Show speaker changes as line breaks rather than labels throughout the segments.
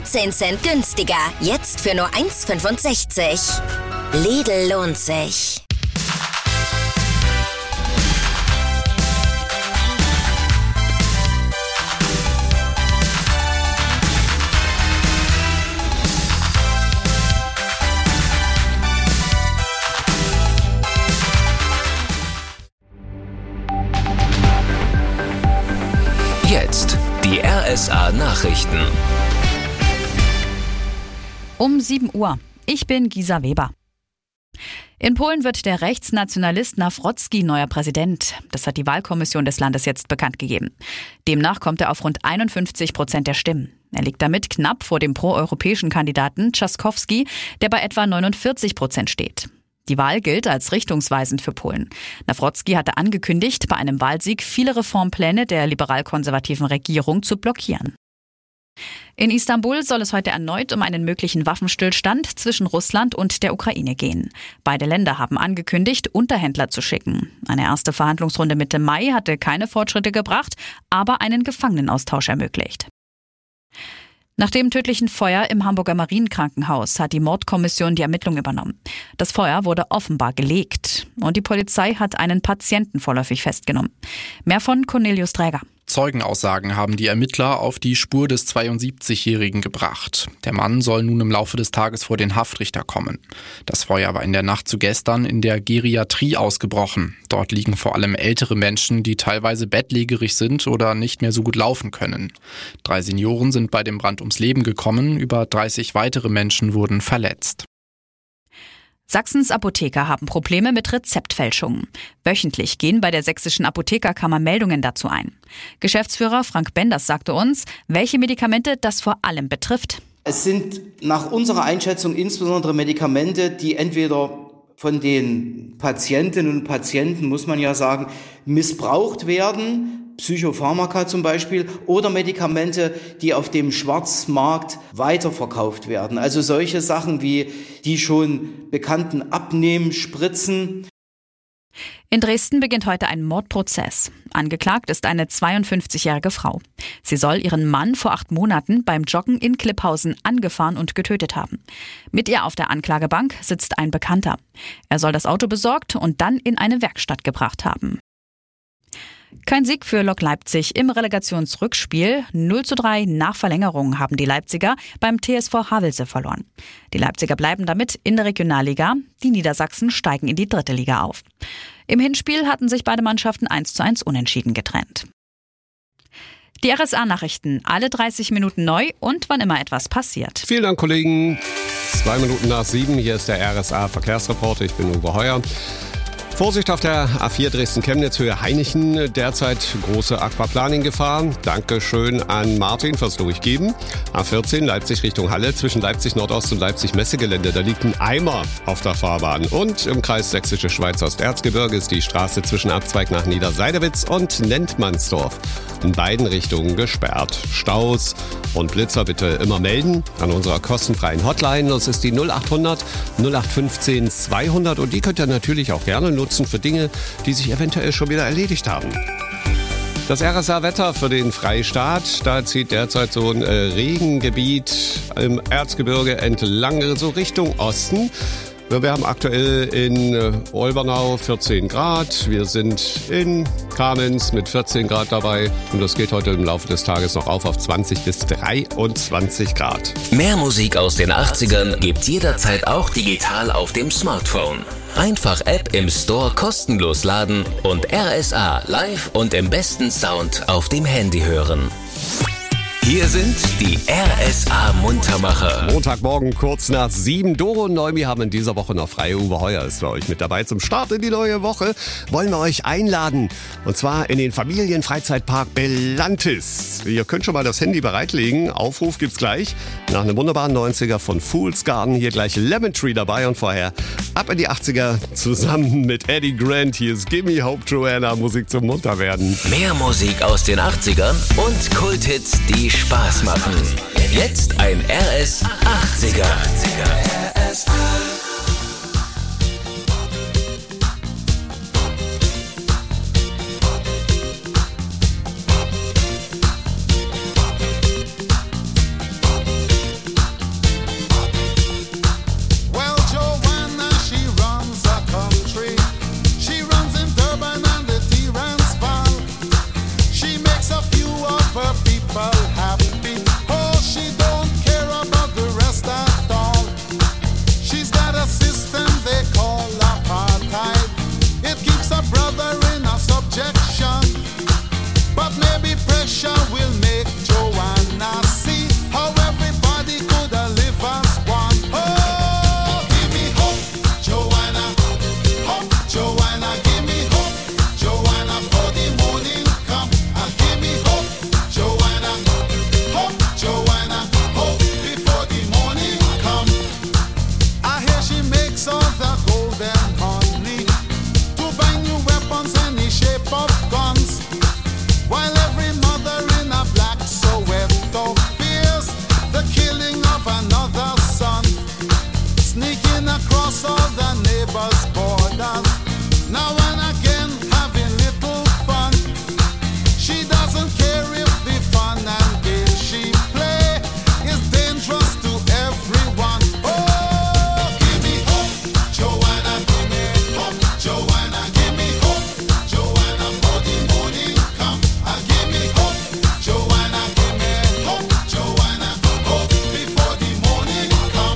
19 Cent günstiger. Jetzt für nur 1,65. Lidl lohnt sich.
Jetzt die RSA-Nachrichten.
Um 7 Uhr. Ich bin Gisa Weber. In Polen wird der Rechtsnationalist Nawrocki neuer Präsident. Das hat die Wahlkommission des Landes jetzt bekannt gegeben. Demnach kommt er auf rund 51% der Stimmen. Er liegt damit knapp vor dem proeuropäischen Kandidaten Trzaskowski, der bei etwa 49% steht. Die Wahl gilt als richtungsweisend für Polen. Nawrocki hatte angekündigt, bei einem Wahlsieg viele Reformpläne der liberal-konservativen Regierung zu blockieren. In Istanbul soll es heute erneut um einen möglichen Waffenstillstand zwischen Russland und der Ukraine gehen. Beide Länder haben angekündigt, Unterhändler zu schicken. Eine erste Verhandlungsrunde Mitte Mai hatte keine Fortschritte gebracht, aber einen Gefangenenaustausch ermöglicht. Nach dem tödlichen Feuer im Hamburger Marienkrankenhaus hat die Mordkommission die Ermittlung übernommen. Das Feuer wurde offenbar gelegt und die Polizei hat einen Patienten vorläufig festgenommen. Mehr von Cornelius Träger.
Zeugenaussagen haben die Ermittler auf die Spur des 72-Jährigen gebracht. Der Mann soll nun im Laufe des Tages vor den Haftrichter kommen. Das Feuer war in der Nacht zu gestern in der Geriatrie ausgebrochen. Dort liegen vor allem ältere Menschen, die teilweise bettlägerig sind oder nicht mehr so gut laufen können. 3 Senioren sind bei dem Brand ums Leben gekommen, über 30 weitere Menschen wurden verletzt.
Sachsens Apotheker haben Probleme mit Rezeptfälschungen. Wöchentlich gehen bei der Sächsischen Apothekerkammer Meldungen dazu ein. Geschäftsführer Frank Benders sagte uns, welche Medikamente das vor allem betrifft.
Es sind nach unserer Einschätzung insbesondere Medikamente, die entweder von den Patientinnen und Patienten, muss man ja sagen, missbraucht werden, Psychopharmaka zum Beispiel, oder Medikamente, die auf dem Schwarzmarkt weiterverkauft werden. Also solche Sachen wie die schon bekannten Abnehmspritzen.
In Dresden beginnt heute ein Mordprozess. Angeklagt ist eine 52-jährige Frau. Sie soll ihren Mann vor 8 Monaten beim Joggen in Klipphausen angefahren und getötet haben. Mit ihr auf der Anklagebank sitzt ein Bekannter. Er soll das Auto besorgt und dann in eine Werkstatt gebracht haben. Kein Sieg für Lok Leipzig im Relegationsrückspiel. 0:3 nach Verlängerung haben die Leipziger beim TSV Havelse verloren. Die Leipziger bleiben damit in der Regionalliga. Die Niedersachsen steigen in die 3. Liga auf. Im Hinspiel hatten sich beide Mannschaften 1:1 unentschieden getrennt. Die RSA-Nachrichten, alle 30 Minuten neu und wann immer etwas passiert.
Vielen Dank, Kollegen. 2 Minuten nach 7, hier ist der RSA-Verkehrsreporter. Ich bin Uwe Heuer. Vorsicht auf der A4 Dresden-Chemnitz Höhe Hainichen, derzeit große Aquaplaning-Gefahr. Dankeschön an Martin fürs Durchgeben. A14 Leipzig Richtung Halle zwischen Leipzig Nordost und Leipzig Messegelände, da liegt ein Eimer auf der Fahrbahn. Und im Kreis Sächsische Schweiz Osterzgebirge ist die Straße zwischen Abzweig nach Niederseidewitz und Nentmannsdorf in beiden Richtungen gesperrt. Staus und Blitzer bitte immer melden an unserer kostenfreien Hotline. Das ist die 0800 0815 200 und die könnt ihr natürlich auch gerne nutzen für Dinge, die sich eventuell schon wieder erledigt haben. Das RSA-Wetter für den Freistaat, da zieht derzeit so ein Regengebiet im Erzgebirge entlang, so Richtung Osten. Wir haben aktuell in Olbernau 14 Grad, wir sind in Kamenz mit 14 Grad dabei und das geht heute im Laufe des Tages noch auf 20 bis 23 Grad.
Mehr Musik aus den 80ern gibt's jederzeit auch digital auf dem Smartphone. Einfach App im Store kostenlos laden und RSA live und im besten Sound auf dem Handy hören. Hier sind die RSA-Muntermacher.
Montagmorgen kurz nach 7. Doro und Neumi haben in dieser Woche noch frei. Uwe Heuer ist für euch mit dabei. Zum Start in die neue Woche wollen wir euch einladen. Und zwar in den Familienfreizeitpark Belantis. Ihr könnt schon mal das Handy bereitlegen. Aufruf gibt's gleich. Nach einem wunderbaren 90er von Fool's Garden. Hier gleich Lemon Tree dabei. Und vorher ab in die 80er zusammen mit Eddie Grant. Hier ist Gimme Hope Joanna. Musik zum Munterwerden.
Mehr Musik aus den 80ern und Kulthits, die Spaß machen. Jetzt ein RS 80er.
across all the neighbors' borders. Now and again having little fun. She doesn't care if the fun and game she play is dangerous to everyone. Oh, give me hope, Joanna, give me hope, Joanna, give me hope, Joanna, for the morning come. Give me hope, Joanna, give me hope, Joanna, hope before the morning come.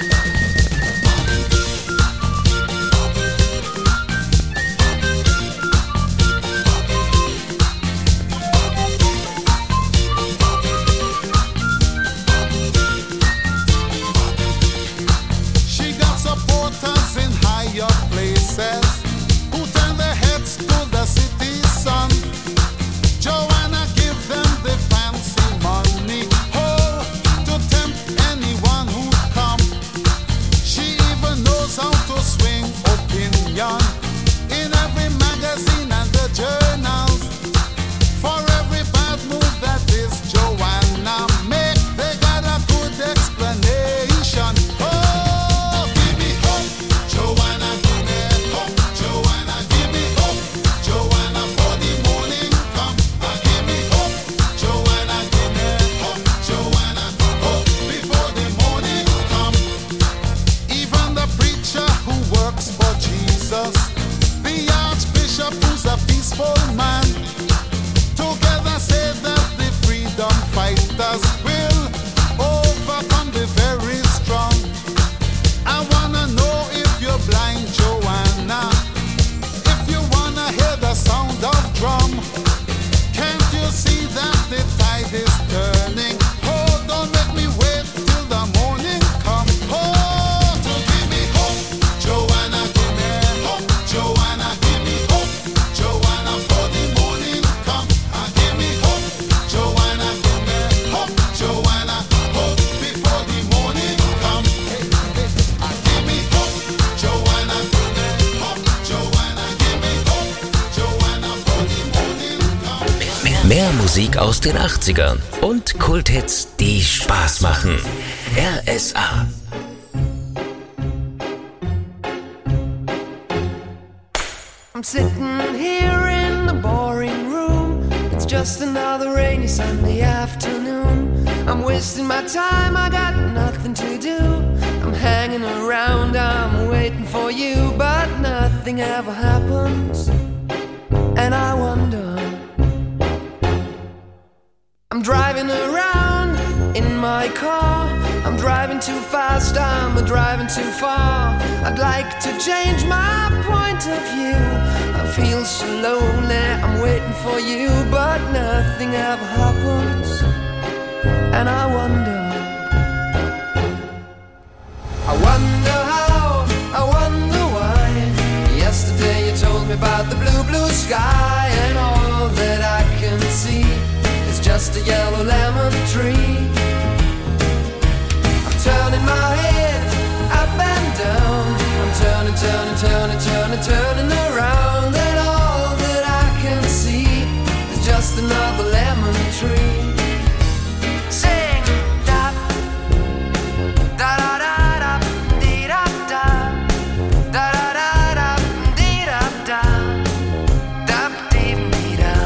She got supporters in higher places who turn their heads to the city sun. Joanna give them the fancy money, oh, to tempt anyone who come. She even knows how to swing opinion in every magazine and the journals. For every bad move that this Joanna make, they got a good explanation. Oh, give me hope, Joanna, give me hope, Joanna, give me hope, Joanna, for the morning come. Give me hope, Joanna, give me hope, Joanna, hope before the morning come. Even the preacher who works for Jesus, the archbishop who's a peaceful man, together say that the freedom fighters will overcome the very strong. I wanna know if you're blind, Joanna, if you wanna hear the sound of drum. Can't you see that the tide is turning? Oh, don't make me wait till the morning come. Oh, to give me hope, Joanna, give me hope, Joanna, give me hope, Joanna, for the morning come. Give me hope, Joanna, give me hope, Joanna, hope before the morning come. Give me hope, Joanna, give me hope, Joanna, give me hope, Joanna, for the morning come.
Mehr Musik aus den 80ern und Kulthits, die Spaß machen. RSA.
I'm sitting here in the boring room. It's just another rainy Sunday afternoon. I'm wasting my time, I got nothing to do. I'm hanging around, I'm waiting for you, but nothing ever happens. And I wonder, I'm driving around in my car. I'm driving too fast, I'm driving too far. I'd like to change my point of view. I feel so lonely, I'm waiting for you, but nothing ever happens. And I wonder how, I wonder why. Yesterday you told me about the blue, blue sky, and all that I can see is just a yellow lemon tree. I'm turning my head up and down. I'm turning, turning, turning, turning, turning around, and all that I can see is just another lemon tree. Sing da da da da da dee da da da da da da dee da da da dee dee da.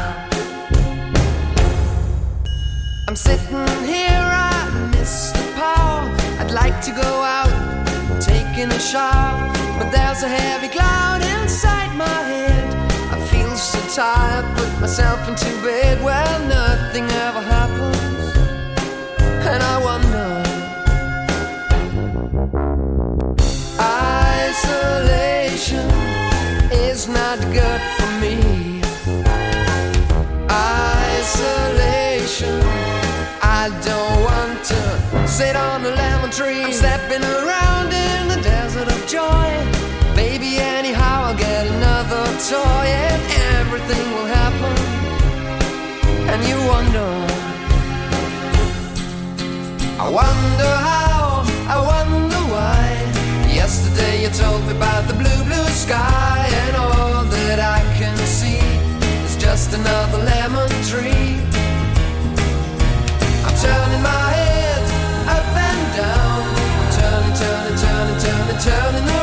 I'm sitting here, I miss the power. I'd like to go out, taking a shower, but there's a heavy cloud inside my head. I feel so tired, put myself into bed. Well, nothing ever happens, and I wonder. Isolation is not good for me. Isolation, I don't want to sit on a lemon tree. I'm stepping around in the desert of joy. Baby, anyhow I'll get another toy, and everything will happen. And you wonder, I wonder how, I wonder why. Yesterday you told me about the blue, blue sky, and all that I can see is just another lemon tree. I'm turning my head up and down. I'm turning, turning, turning, turning, turning around.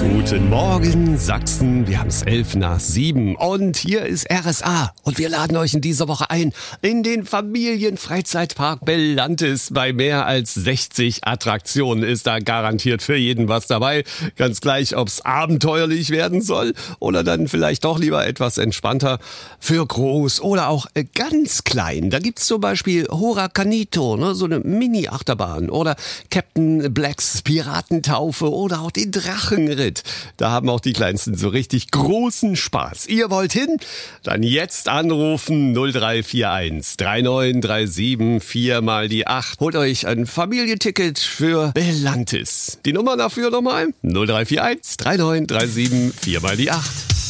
Guten Morgen, Sachsen. Wir haben es 6:11 und hier ist RSA. Und wir laden euch in dieser Woche ein in den Familienfreizeitpark Bellantis. Bei mehr als 60 Attraktionen ist da garantiert für jeden was dabei. Ganz gleich, ob es abenteuerlich werden soll oder dann vielleicht doch lieber etwas entspannter. Für groß oder auch ganz klein. Da gibt's zum Beispiel Huracanito, ne, so eine Mini-Achterbahn. Oder Captain Blacks Piratentaufe oder auch den Drachenritt. Da haben auch die Kleinsten so richtig großen Spaß. Ihr wollt hin? Dann jetzt anrufen 0341 3937 4 mal die 8. Holt euch ein Familienticket für Bellantis. Die Nummer dafür nochmal 0341 3937 4 mal die 8.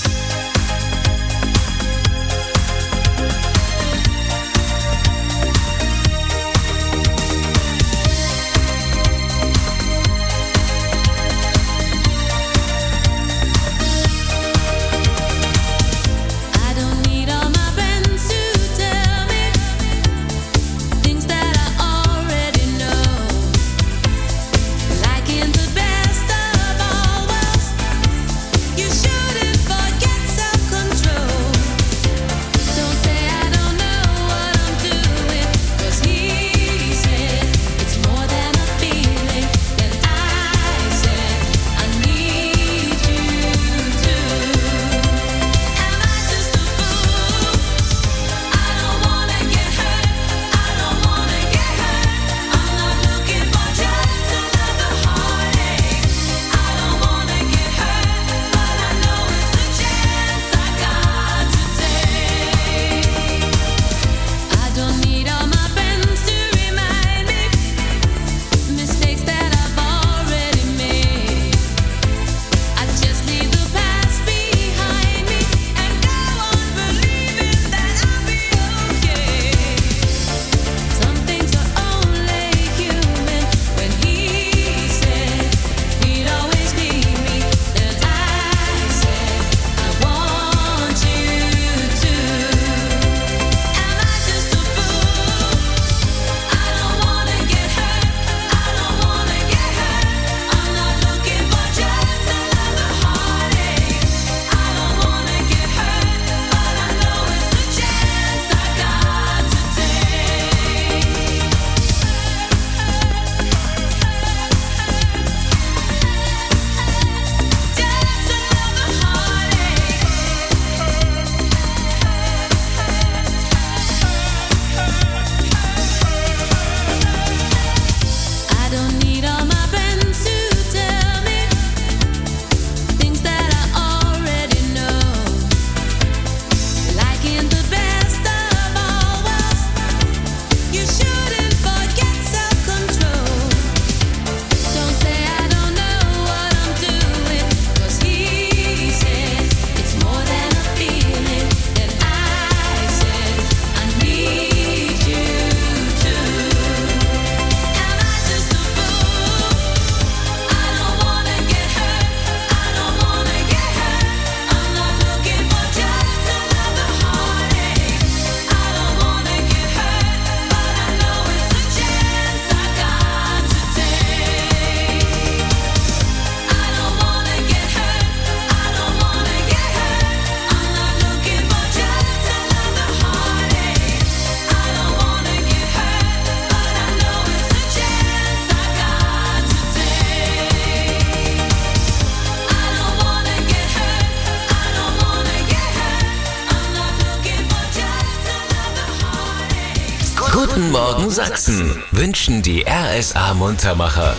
Guten Morgen Sachsen wünschen die RSA Muntermacher.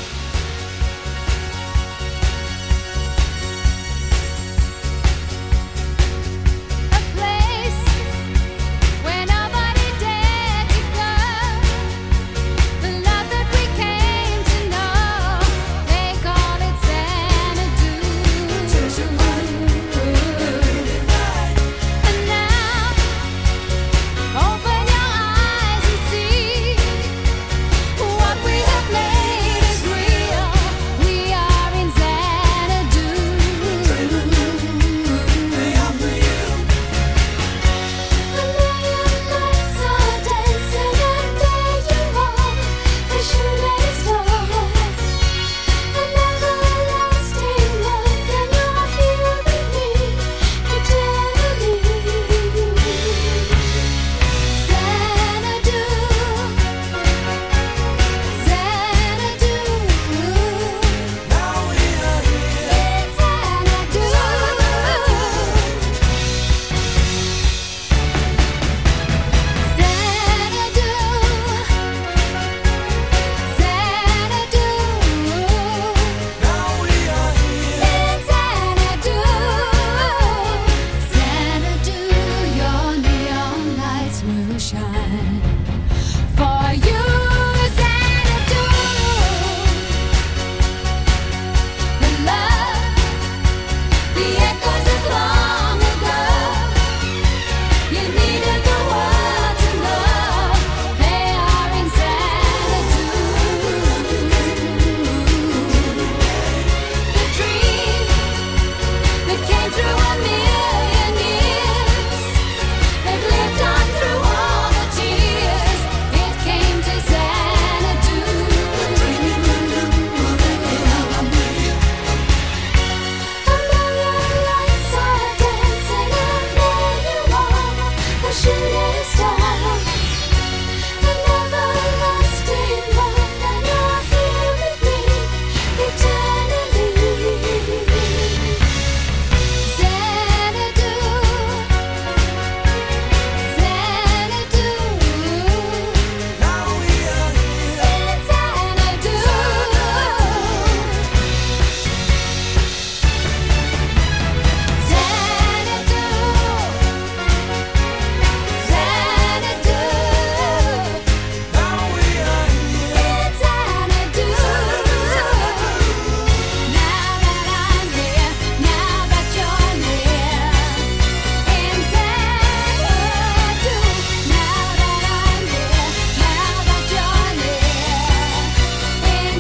What we have made is real. the echoes of long ago. You needed the world to know they are in Xanadu. The dream that came through a million years, that lived on through all the tears, it came to Xanadu. A million lights are dancing, and there you are, a shooting star, an everlasting love, and you're here with me eternally. Xanadu, Xanadu, now we are here in Xanadu. Xanadu, now we are here in Xanadu. Now that I'm here, now that you're near in Xanadu. Now that I'm here, now that you're near in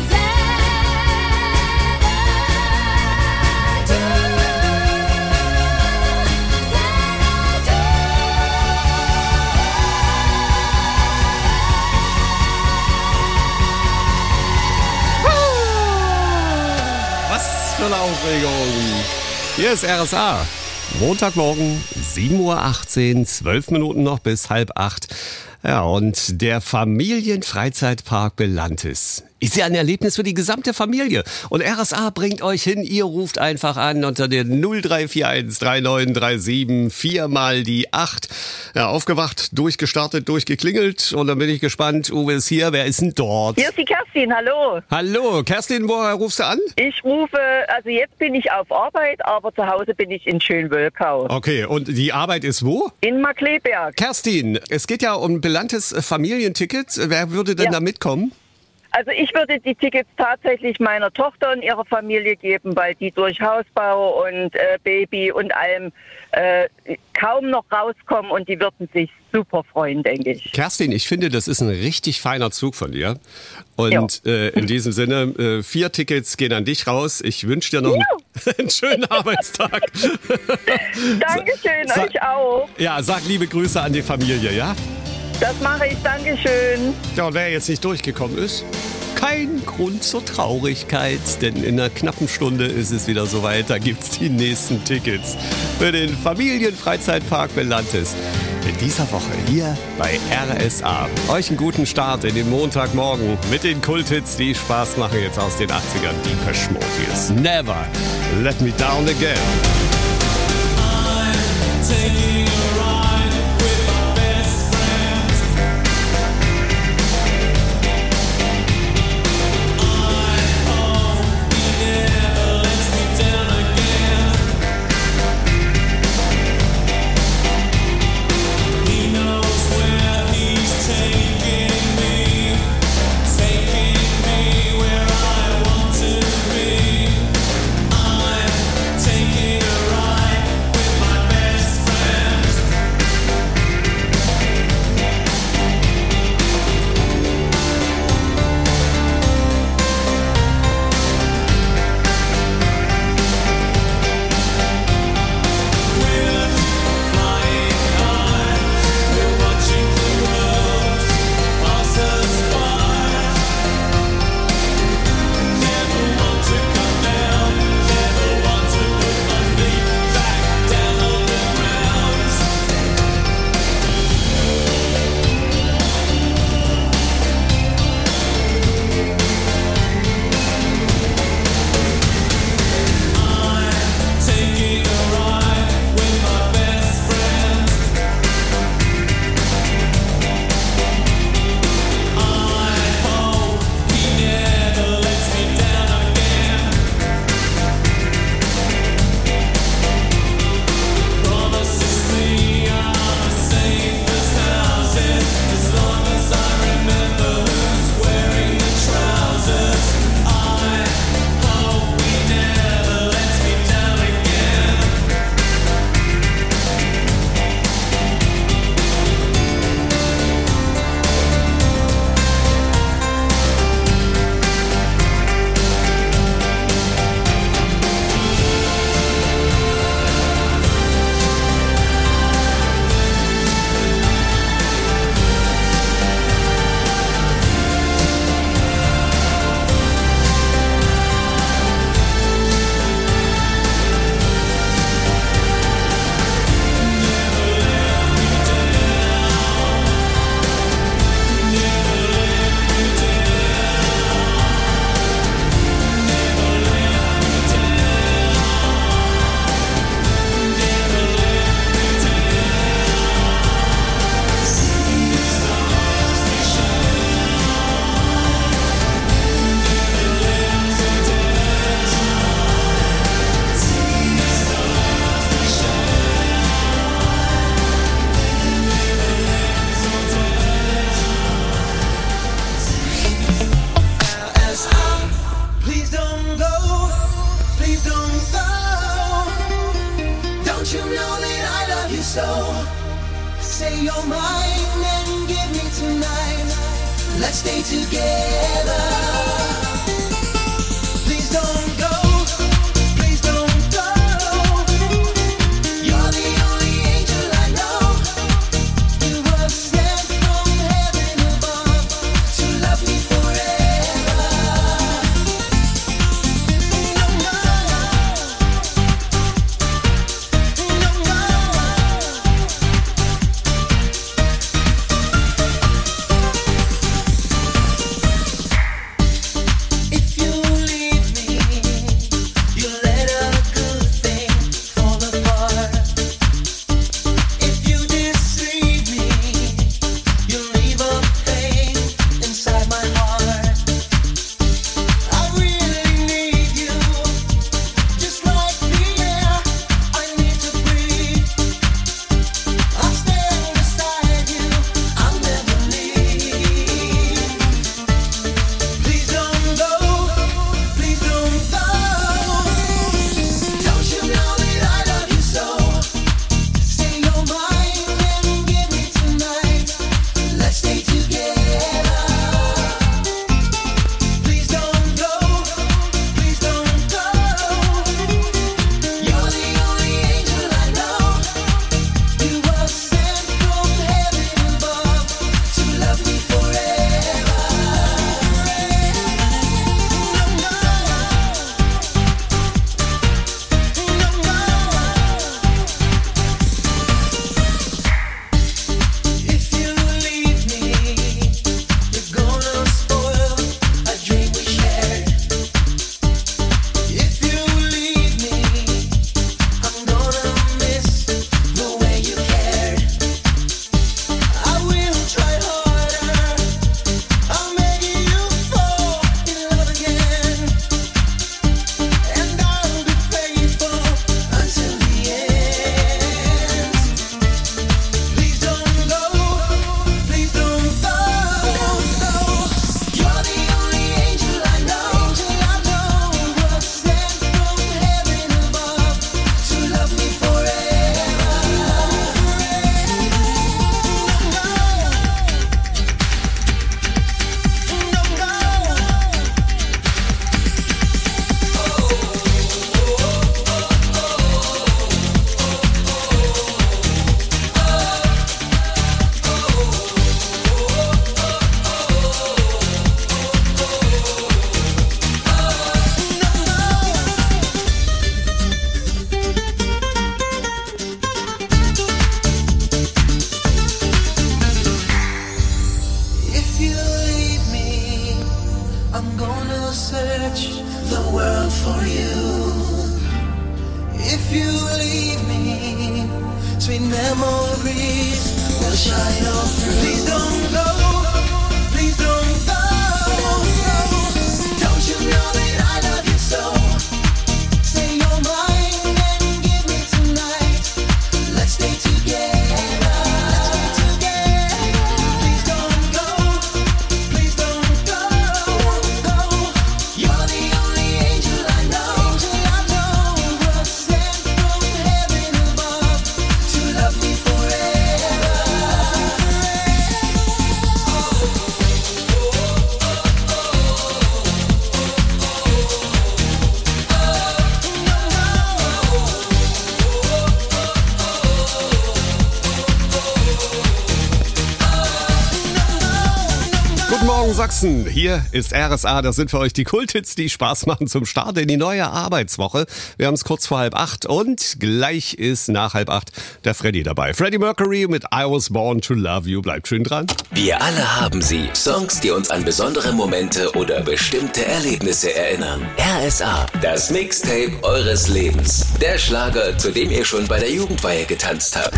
Was für eine Aufregung. Hier ist RSA. Montagmorgen, 7.18 Uhr, 12 Minuten noch bis 7:30. Ja, und der Familienfreizeitpark Belantis ist ja ein Erlebnis für die gesamte Familie. Und RSA bringt euch hin, ihr ruft einfach an unter der 0341 3937 4 mal die 8. Ja, aufgewacht, durchgestartet, durchgeklingelt. Und dann bin ich gespannt, Uwe ist hier, wer ist denn dort?
Hier ist die Kerstin, hallo.
Hallo, Kerstin, woher rufst du an?
Ich rufe, also jetzt bin ich auf Arbeit, aber zu Hause bin ich in Schönwölkau.
Okay, und die Arbeit ist wo?
In Markleberg.
Kerstin, es geht ja um Belantis Familientickets. Wer würde denn da mitkommen?
Also ich würde die Tickets tatsächlich meiner Tochter und ihrer Familie geben, weil die durch Hausbau und Baby und allem kaum noch rauskommen und die würden sich super freuen, denke ich.
Kerstin, ich finde, das ist ein richtig feiner Zug von dir. Und in diesem Sinne, 4 Tickets gehen an dich raus. Ich wünsche dir noch einen schönen Arbeitstag.
Dankeschön, euch auch.
Ja, sag liebe Grüße an die Familie, ja?
Das mache ich, Dankeschön.
Ja, und wer jetzt nicht durchgekommen ist, kein Grund zur Traurigkeit, denn in einer knappen Stunde ist es wieder soweit. Da gibt's die nächsten Tickets für den Familienfreizeitpark Belantis. In dieser Woche hier bei RSA. Euch einen guten Start in den Montagmorgen mit den Kulthits, die Spaß machen jetzt aus den 80ern. Die Depeche Mode. Hier ist Never Let Me Down Again.
I'm taking a ride with my best friend. I hope he never lets me down again. He knows where he's taking me where I want to be. I'm taking a ride with my best friend. Don't you know that I love you so? Say you're mine and give me tonight. Let's stay together. Please don't go. Please don't go. You're the only angel I know. You were sent from heaven above to love me forever. No, no, no, no. If you leave me, you let a good thing fall apart. If you deceive me, you leave a pain inside my heart. I really need you, just like the air I need to breathe. I'll stand beside you, I'll never leave. Please don't go, please don't go. Don't you know that I love you so? Say you're mine and give me tonight. Let's stay together. Please don't go, please don't go. You're the only angel I know. You were sent from heaven above to love me forever. No, no, no, no. If you leave me, you're gonna spoil a dream we shared. If you leave me, I'm gonna miss the way you cared. I will try harder. I'll make you fall in love again, and I'll be faithful until the end. Please don't go, please don't go. You're the only angel I know. Was sent from heaven above to love me forever. If you leave me, I'm gonna search the world for you. If you leave me, sweet memories will shine all through. Please don't go, please don't go. Don't you know that I love you so? Say you're mine and give me tonight. Let's stay together. Please don't go, please don't go. You're the only angel I know. Was sent from heaven above to love me forever.
Guten Morgen Sachsen, hier ist RSA, das sind für euch die Kulthits, die Spaß machen zum Start in die neue Arbeitswoche. Wir haben es kurz vor 7:30 und gleich ist nach 7:30 der Freddie dabei. Freddie Mercury mit I Was Born to Love You, bleibt schön dran.
Wir alle haben sie. Songs, die uns an besondere Momente oder bestimmte Erlebnisse erinnern. RSA, das Mixtape eures Lebens. Der Schlager, zu dem ihr schon bei der Jugendweihe getanzt habt.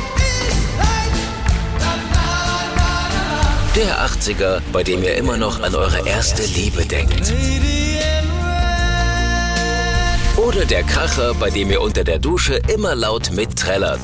Der 80er, bei dem ihr immer noch an eure erste Liebe denkt. Oder der Kracher, bei dem ihr unter der Dusche immer laut mitträllert.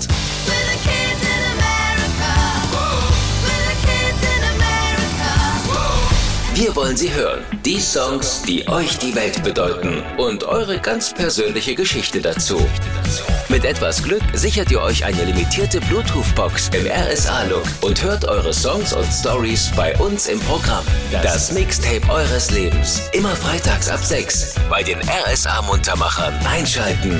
Wir wollen sie hören. Die Songs, die euch die Welt bedeuten und eure ganz persönliche Geschichte dazu. Mit etwas Glück sichert ihr euch eine limitierte Bluetooth-Box im RSA-Look und hört eure Songs und Stories bei uns im Programm. Das Mixtape eures Lebens. Immer freitags ab 6 bei den RSA-Muntermachern. Einschalten.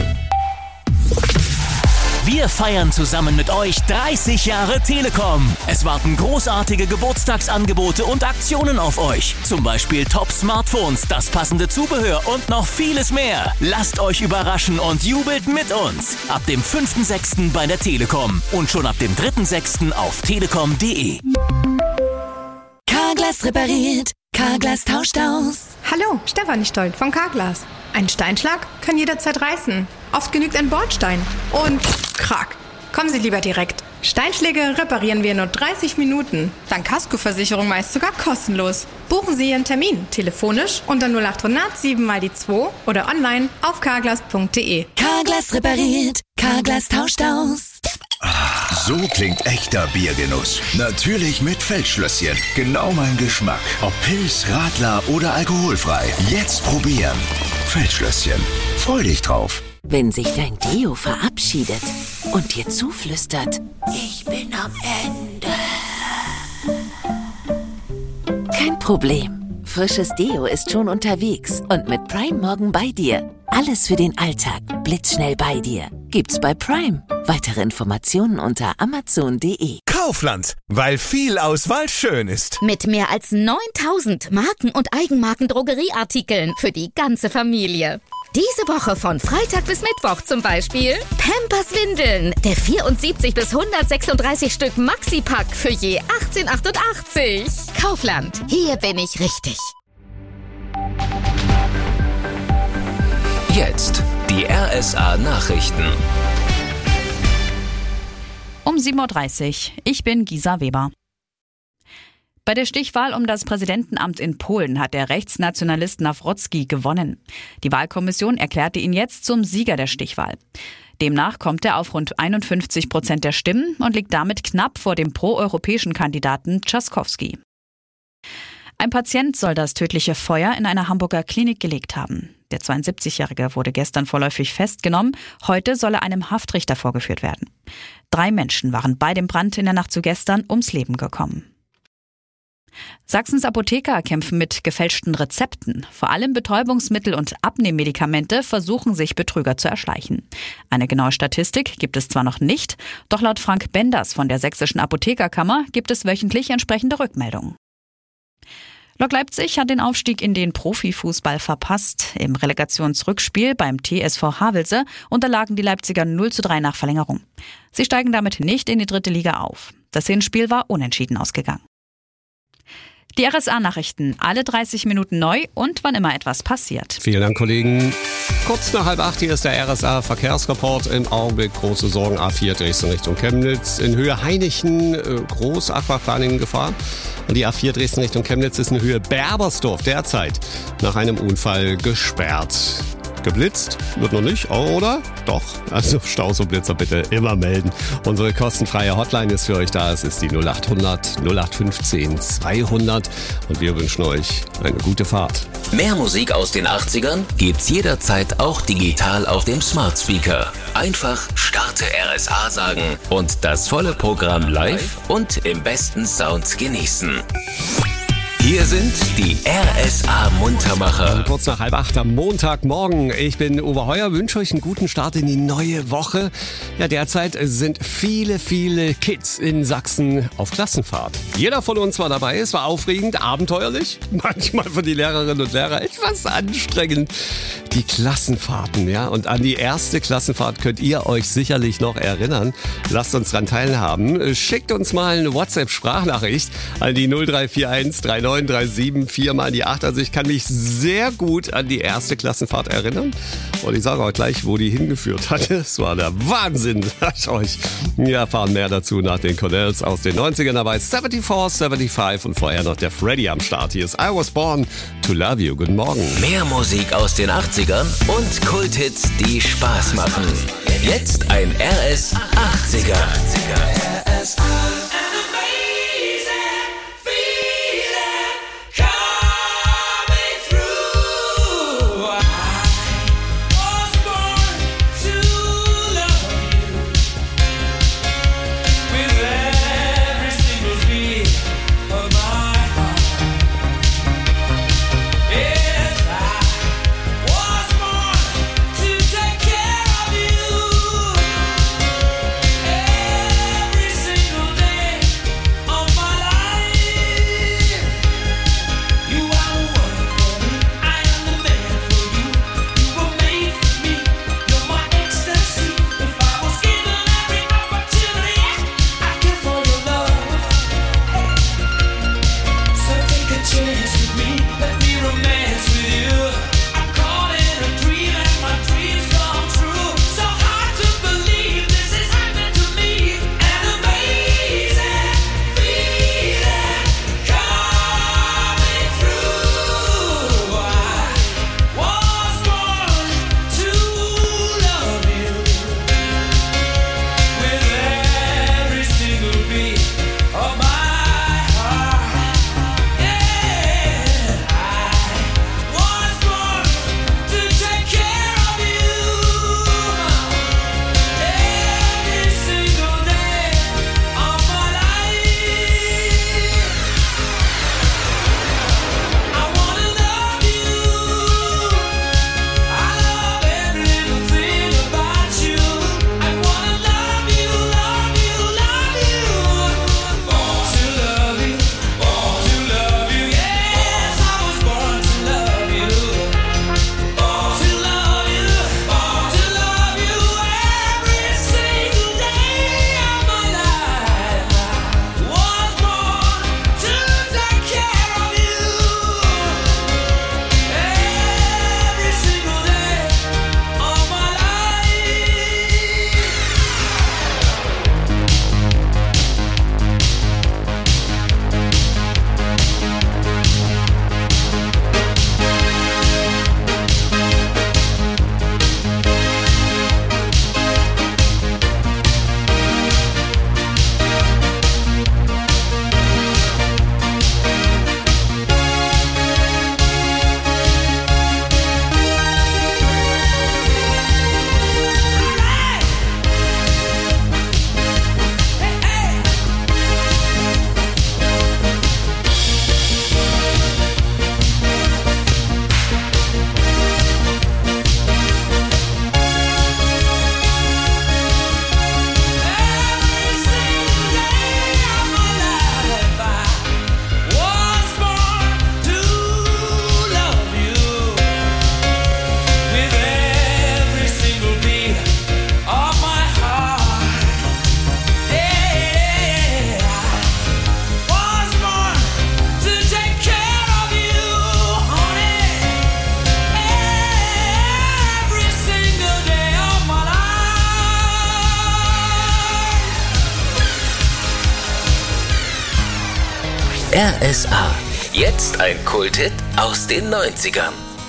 Wir feiern zusammen mit euch 30 Jahre Telekom. Es warten großartige Geburtstagsangebote und Aktionen auf euch. Zum Beispiel Top-Smartphones, das passende Zubehör und noch vieles mehr. Lasst euch überraschen und jubelt mit uns. Ab dem 5.6. bei der Telekom und schon ab dem 3.6. auf telekom.de.
Carglass repariert, Carglass tauscht aus.
Hallo, Stefanie Stoll von Carglass. Ein Steinschlag kann jederzeit reißen. Oft genügt ein Bordstein. Und krack. Kommen Sie lieber direkt. Steinschläge reparieren wir in nur 30 Minuten. Dank Kaskoversicherung meist sogar kostenlos. Buchen Sie Ihren Termin telefonisch unter 0800 7 mal die 2 oder online auf carglass.de.
Carglass repariert, Carglass tauscht aus.
So klingt echter Biergenuss. Natürlich mit Feldschlösschen. Genau mein Geschmack. Ob Pils, Radler oder alkoholfrei. Jetzt probieren. Feldschlösschen. Freu dich drauf.
Wenn sich dein Deo verabschiedet und dir zuflüstert, ich bin am Ende. Kein Problem. Frisches Deo ist schon unterwegs und mit Prime morgen bei dir. Alles für den Alltag. Blitzschnell bei dir. Gibt's bei Prime. Weitere Informationen unter amazon.de.
Kaufland, weil viel Auswahl schön ist.
Mit mehr als 9000 Marken- und Eigenmarken-Drogerieartikeln für die ganze Familie. Diese Woche von Freitag bis Mittwoch zum Beispiel Pampers Windeln. Der 74 bis 136 Stück Maxi-Pack für je 18,88. Kaufland, hier bin ich richtig.
Jetzt die RSA-Nachrichten.
Um 7.30 Uhr. Ich bin Gisa Weber. Bei der Stichwahl um das Präsidentenamt in Polen hat der Rechtsnationalist Nawrocki gewonnen. Die Wahlkommission erklärte ihn jetzt zum Sieger der Stichwahl. Demnach kommt er auf rund 51% der Stimmen und liegt damit knapp vor dem proeuropäischen Kandidaten Trzaskowski. Ein Patient soll das tödliche Feuer in einer Hamburger Klinik gelegt haben. Der 72-Jährige wurde gestern vorläufig festgenommen. Heute soll er einem Haftrichter vorgeführt werden. 3 Menschen waren bei dem Brand in der Nacht zu gestern ums Leben gekommen. Sachsens Apotheker kämpfen mit gefälschten Rezepten. Vor allem Betäubungsmittel und Abnehmmedikamente versuchen sich Betrüger zu erschleichen. Eine genaue Statistik gibt es zwar noch nicht, doch laut Frank Benders von der Sächsischen Apothekerkammer gibt es wöchentlich entsprechende Rückmeldungen. Lok Leipzig hat den Aufstieg in den Profifußball verpasst. Im Relegationsrückspiel beim TSV Havelse unterlagen die Leipziger 0:3 nach Verlängerung. Sie steigen damit nicht in die 3. Liga auf. Das Hinspiel war unentschieden ausgegangen. Die RSA-Nachrichten, alle 30 Minuten neu und wann immer etwas passiert.
Vielen Dank, Kollegen. Kurz nach 7:30 hier ist der RSA-Verkehrsreport. Im Augenblick große Sorgen, A4 Dresden Richtung Chemnitz. In Höhe Heinichen groß Aquaplaning Gefahr. Und die A4 Dresden Richtung Chemnitz ist in Höhe Berbersdorf derzeit nach einem Unfall gesperrt. Geblitzt? Wird noch nicht, oder? Doch. Also Staus und Blitzer bitte immer melden. Unsere kostenfreie Hotline ist für euch da. Es ist die 0800 0815 200. Und wir wünschen euch eine gute Fahrt.
Mehr Musik aus den 80ern gibt's jederzeit auch digital auf dem Smart Speaker. Einfach Starte RSA sagen und das volle Programm live und im besten Sound genießen. Hier sind die RSA-Muntermacher.
Kurz nach 7:30 am Montagmorgen. Ich bin Uwe Heuer, wünsche euch einen guten Start in die neue Woche. Ja, derzeit sind viele Kids in Sachsen auf Klassenfahrt. Jeder von uns war dabei. Es war aufregend, abenteuerlich. Manchmal für die Lehrerinnen und Lehrer etwas anstrengend. Die Klassenfahrten, ja. Und an die erste Klassenfahrt könnt ihr euch sicherlich noch erinnern. Lasst uns daran teilhaben. Schickt uns mal eine WhatsApp-Sprachnachricht an die 0341 3937 4 mal die 8. Also ich kann mich sehr gut an die erste Klassenfahrt erinnern. Und ich sage euch gleich, wo die hingeführt hat. Es war der Wahnsinn. Wir erfahren mehr dazu nach den Cornells aus den 90ern. Dabei 74, 75 und vorher noch der Freddy am Start. Hier ist I Was Born to Love You. Guten Morgen.
Mehr Musik aus den 80ern und Kulthits, die Spaß machen. Jetzt ein RS 80er. RSA. RSA. Jetzt ein Kulthit aus den 90ern.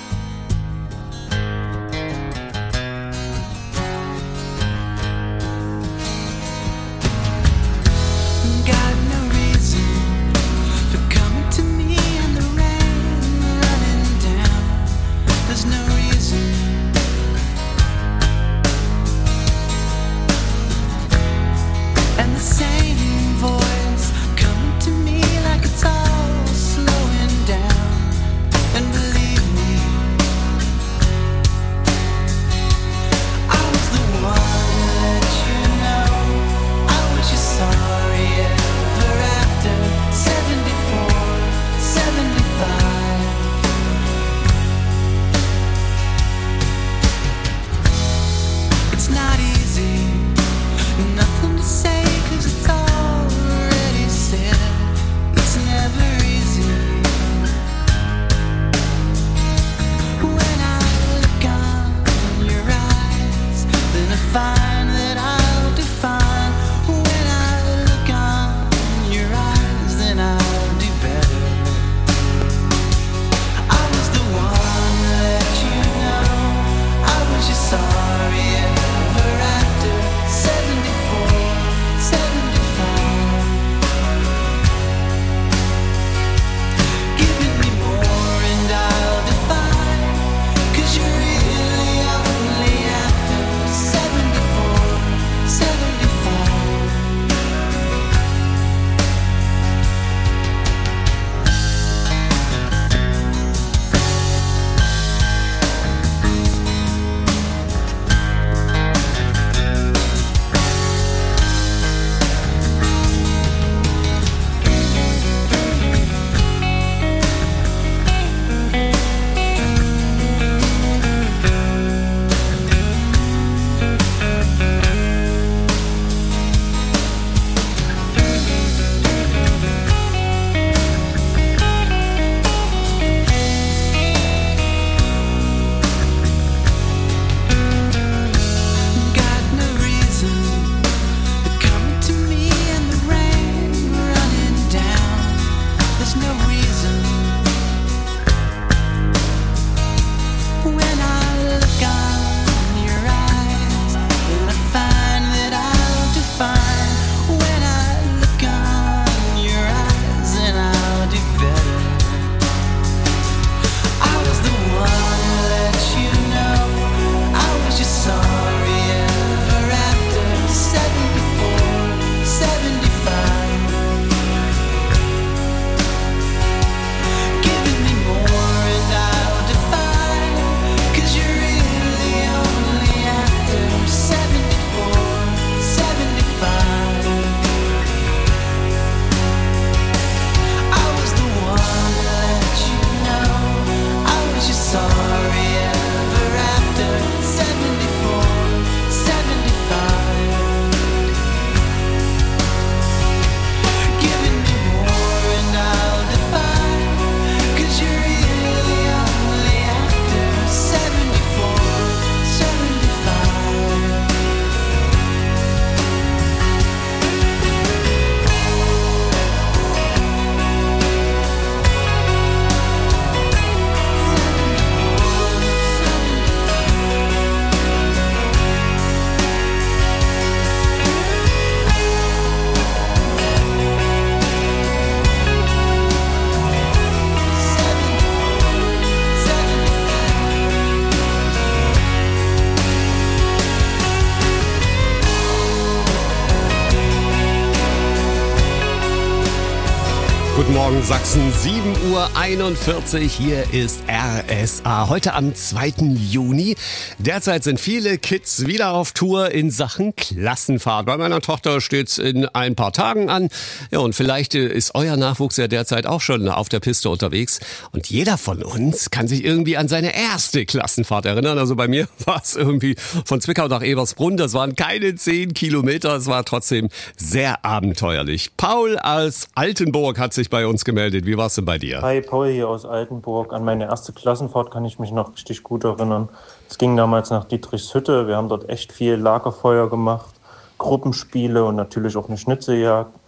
Guten Morgen Sachsen, 7:41 Uhr, hier ist RSA. Heute am 2. Juni. Derzeit sind viele Kids wieder auf Tour in Sachen Klassenfahrt. Bei meiner Tochter steht's in ein paar Tagen an. Ja, und vielleicht ist euer Nachwuchs ja derzeit auch schon auf der Piste unterwegs. Und jeder von uns kann sich irgendwie an seine erste Klassenfahrt erinnern. Also bei mir war es irgendwie von Zwickau nach Ebersbrunn. Das waren keine 10 Kilometer. Es war trotzdem sehr abenteuerlich. Paul aus Altenburg hat sich bei uns gemeldet. Wie war es denn bei dir?
Hi, Paul hier aus Altenburg. An meine erste Klassenfahrt kann ich mich noch richtig gut erinnern. Es ging damals nach Dietrichshütte. Wir haben dort echt viel Lagerfeuer gemacht, Gruppenspiele und natürlich auch eine Schnitzeljagd.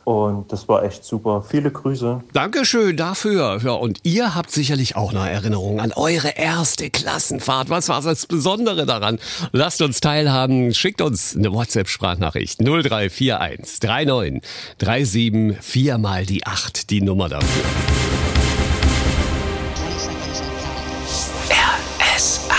Und das war echt super. Viele Grüße.
Dankeschön dafür. Ja, und ihr habt sicherlich auch noch Erinnerungen an eure erste Klassenfahrt. Was war das Besondere daran? Lasst uns teilhaben. Schickt uns eine WhatsApp-Sprachnachricht. 0341 39 37 4 mal die 8. Die Nummer dafür.
RSA.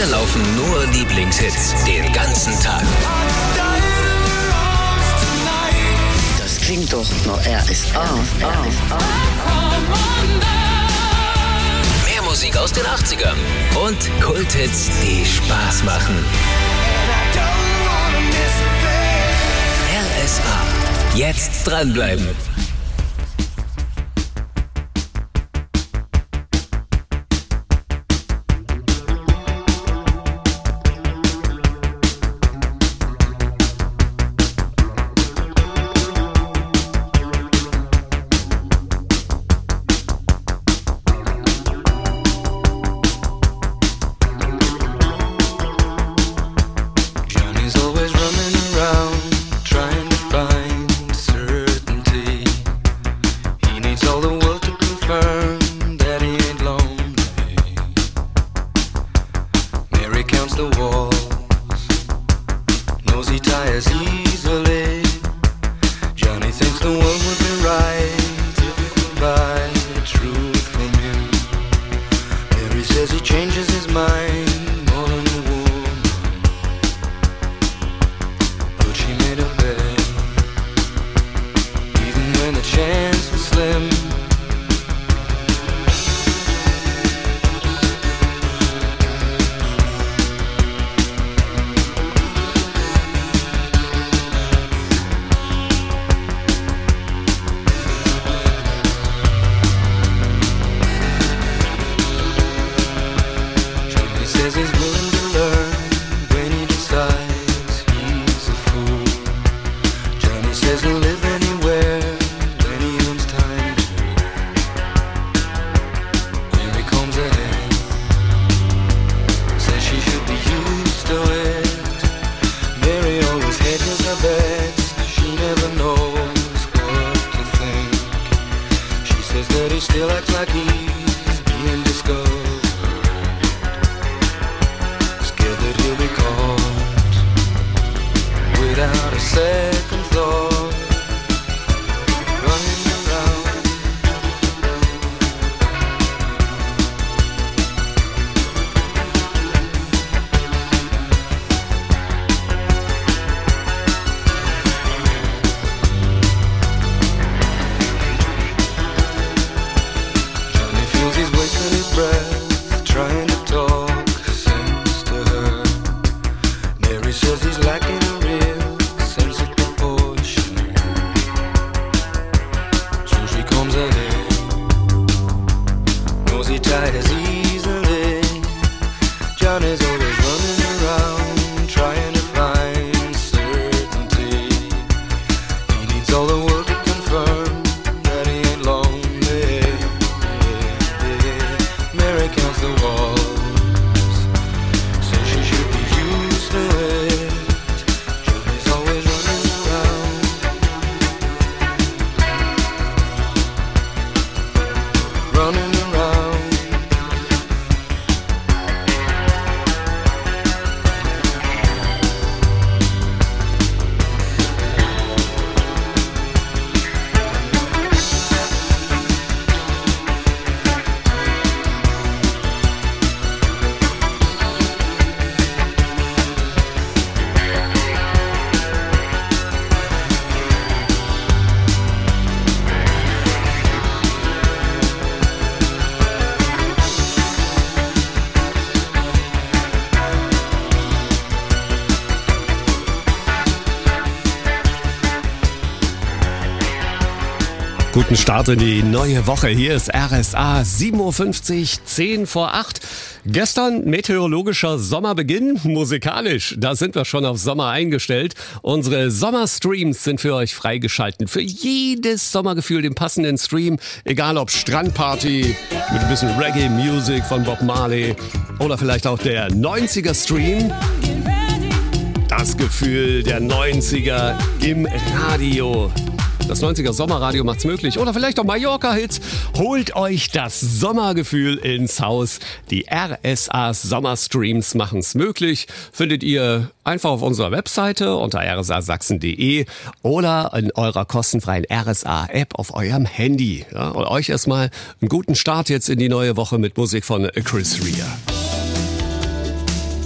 Hier laufen nur Lieblingshits den ganzen Tag.
Das klingt doch nach RSA.
Mehr Musik aus den 80ern und Kulthits, die Spaß machen. RSA. Jetzt dranbleiben.
Guten Start in die neue Woche. Hier ist RSA 7.50 Uhr, 10 vor 8. Gestern meteorologischer Sommerbeginn, musikalisch. Da sind wir schon auf Sommer eingestellt. Unsere Sommerstreams sind für euch freigeschalten. Für jedes Sommergefühl den passenden Stream. Egal ob Strandparty mit ein bisschen Reggae-Music von Bob Marley oder vielleicht auch der 90er-Stream. Das Gefühl der 90er im Radio. Das 90er Sommerradio macht's möglich. Oder vielleicht auch Mallorca-Hits. Holt euch das Sommergefühl ins Haus. Die RSA Sommerstreams machen's möglich. Findet ihr einfach auf unserer Webseite unter rsasachsen.de oder in eurer kostenfreien RSA-App auf eurem Handy. Ja, und euch erstmal einen guten Start jetzt in die neue Woche mit Musik von Chris Rea.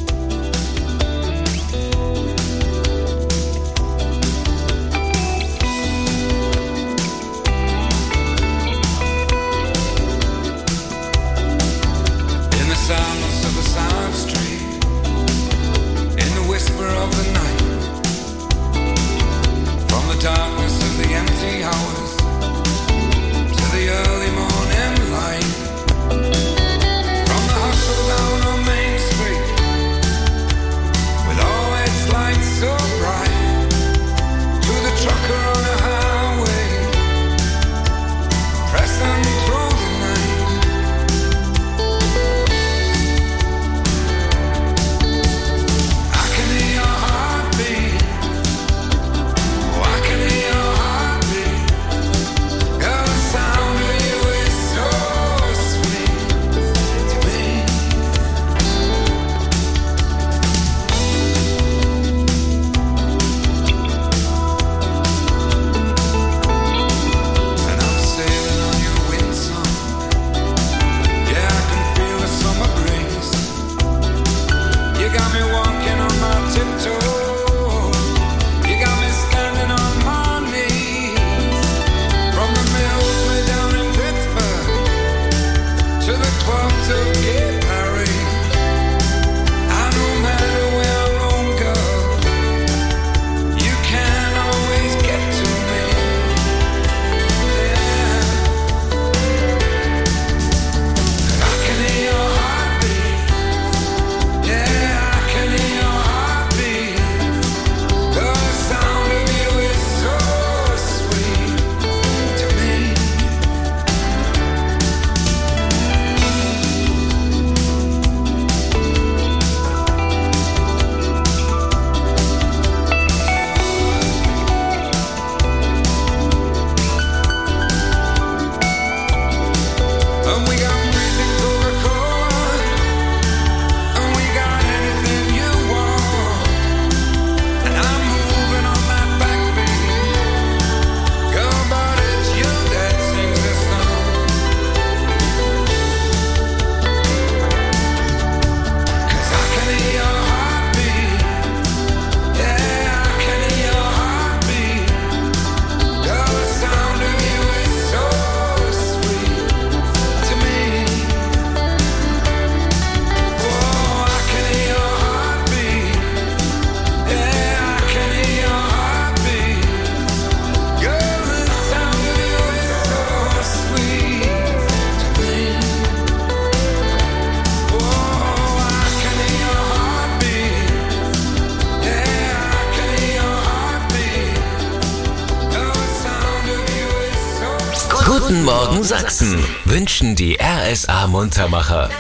Guten Morgen Sachsen wünschen die RSA Muntermacher.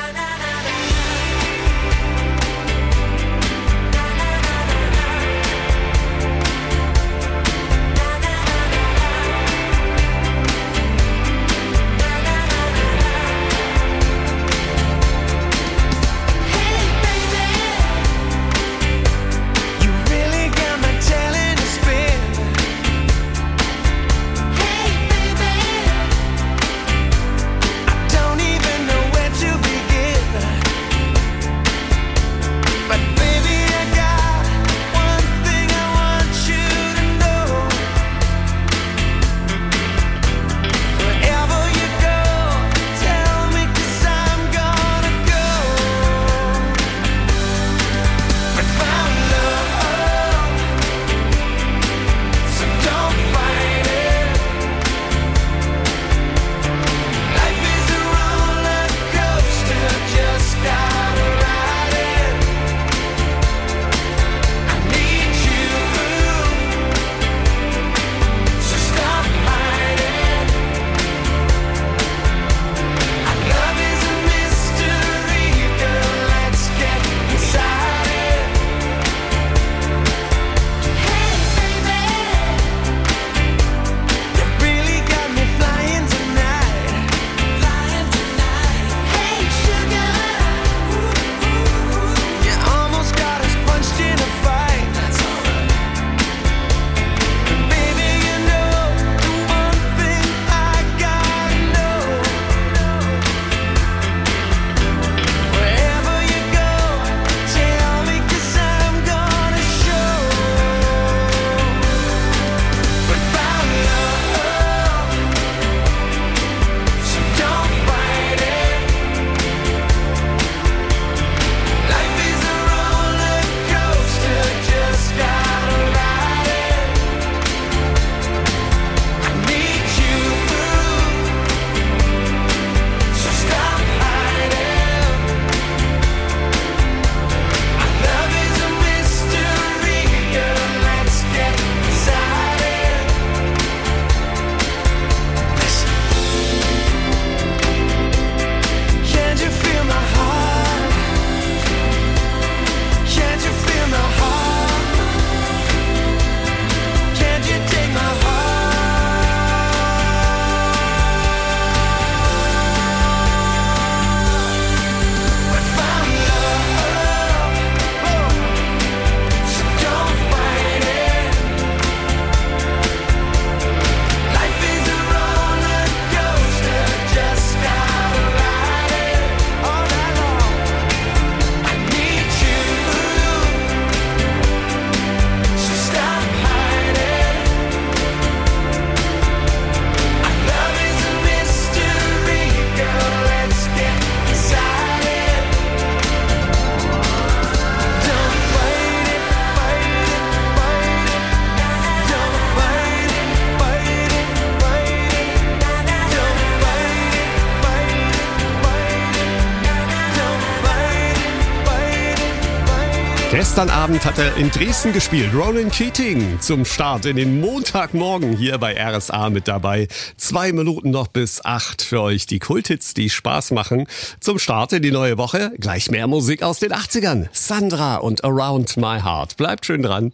Gestern Abend hat er in Dresden gespielt. Ronan Keating zum Start in den Montagmorgen hier bei RSA mit dabei. 2 Minuten noch bis 8 für euch. Die Kulthits, die Spaß machen. Zum Start in die neue Woche gleich mehr Musik aus den 80ern. Sandra und Around My Heart. Bleibt schön dran.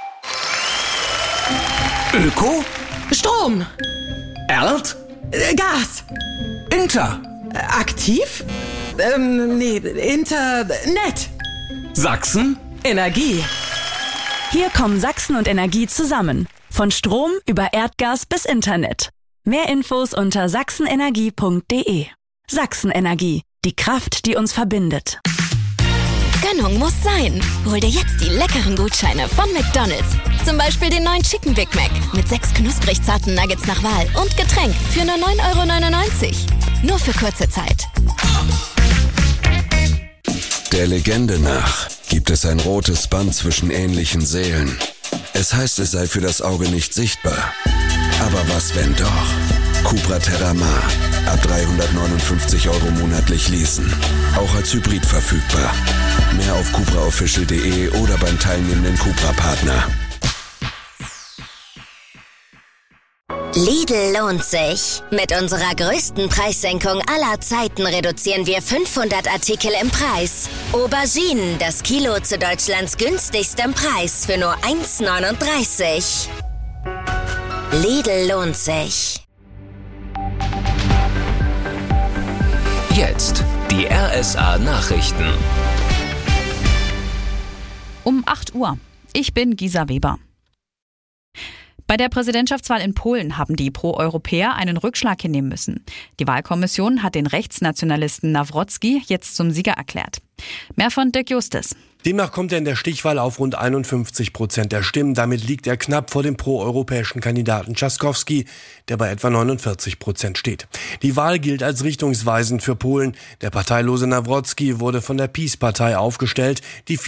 Öko?
Strom.
Erd?
Gas.
Inter?
Aktiv? Nee, Internet.
Sachsen?
Energie.
Hier kommen Sachsen und Energie zusammen. Von Strom über Erdgas bis Internet. Mehr Infos unter sachsenenergie.de. Sachsenenergie. Die Kraft, die uns verbindet.
Gönnung muss sein. Hol dir jetzt die leckeren Gutscheine von McDonald's. Zum Beispiel den neuen Chicken Big Mac mit 6 knusprig zarten Nuggets nach Wahl und Getränk für nur 9,99 €. Nur für kurze Zeit.
Der Legende nach gibt es ein rotes Band zwischen ähnlichen Seelen. Es heißt, es sei für das Auge nicht sichtbar. Aber was, wenn doch? Cupra Terramar. Ab 359 € monatlich leasen. Auch als Hybrid verfügbar. Mehr auf cupraofficial.de oder beim teilnehmenden Cupra-Partner.
Lidl lohnt sich. Mit unserer größten Preissenkung aller Zeiten reduzieren wir 500 Artikel im Preis. Auberginen, das Kilo zu Deutschlands günstigstem Preis für nur 1,39. Lidl lohnt sich.
Jetzt die RSA-Nachrichten.
Um 8 Uhr. Ich bin Gisa Weber. Bei der Präsidentschaftswahl in Polen haben die Pro-Europäer einen Rückschlag hinnehmen müssen. Die Wahlkommission hat den Rechtsnationalisten Nawrocki jetzt zum Sieger erklärt. Mehr von Dirk Justus.
Demnach kommt er in der Stichwahl auf rund 51% der Stimmen. Damit liegt er knapp vor dem pro-europäischen Kandidaten Trzaskowski, der bei etwa 49% steht. Die Wahl gilt als richtungsweisend für Polen. Der parteilose Nawrocki wurde von der PiS-Partei aufgestellt, die